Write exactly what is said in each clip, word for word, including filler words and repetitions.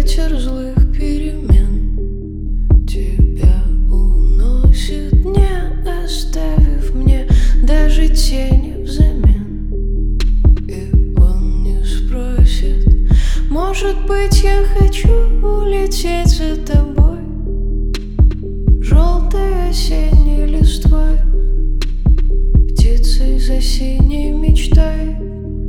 ветер злых перемен тебя уносит, не оставив мне даже тени взамен. И он не спросит: может быть, я хочу улететь за тобой, желтой осенней листвой, птицей за синей мечтой.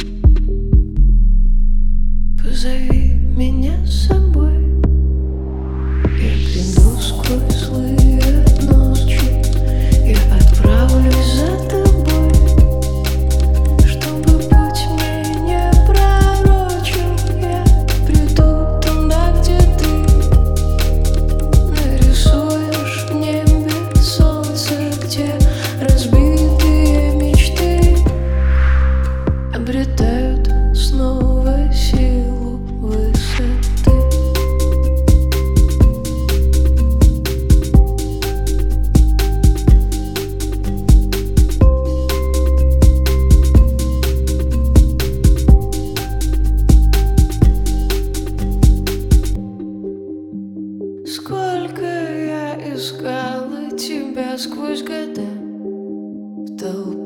Позови меня с собой, я приду сквозь злые ночи, я отправлюсь за тобой, чтобы путь мне не пророчил. Я приду туда, где ты нарисуешь в небе солнце, где разбитые мечты обретают снова силу высоты. Сколько я искала тебя сквозь года в толпе